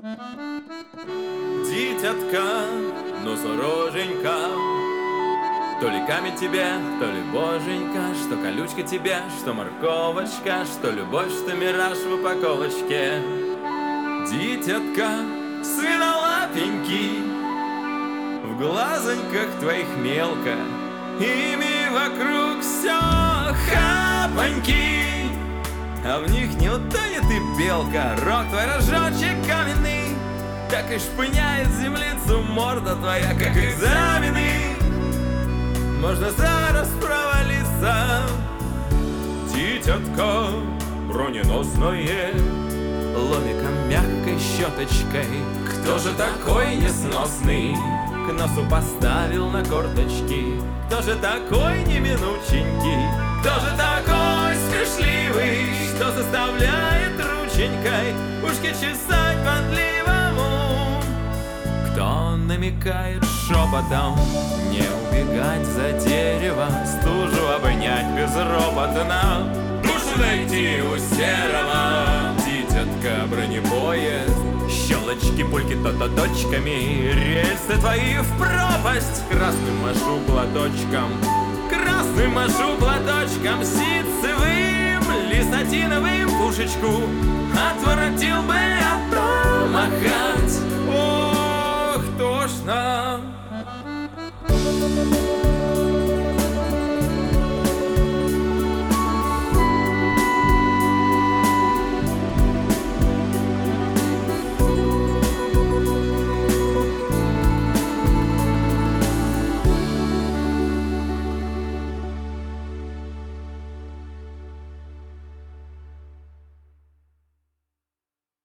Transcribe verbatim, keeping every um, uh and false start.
Дитятка, ну сороженька, то ли камень тебе, то ли боженька, что колючка тебе, что морковочка, что любовь, что мираж в упаковочке. Дитятка, свинолапенький, в глазоньках твоих мелко, ими вокруг все хапоньки, а в них не утонет и белка. Рог твой рожочек каменный, так и шпыняет землицу морда твоя, как экзамены. Можно зараз провалиться. Дитятка броненосное, ломиком мягкой щеточкой. Кто же такой несносный к носу поставил на корточки? Кто же такой неминученький? Кто же такой смешливый, что заставляет рученькой ушки чесать понтливому? Кто намекает шепотом не убегать за дерево, стужу обнять безропотно, душу найти у серого? Дитятка бронепоезд, щелочки, пульки, то-то точками, рельсы твои в пропасть. Красным машу платочком, красным машу платочком, ситцевым, лисатиновым пушечку отворотил бы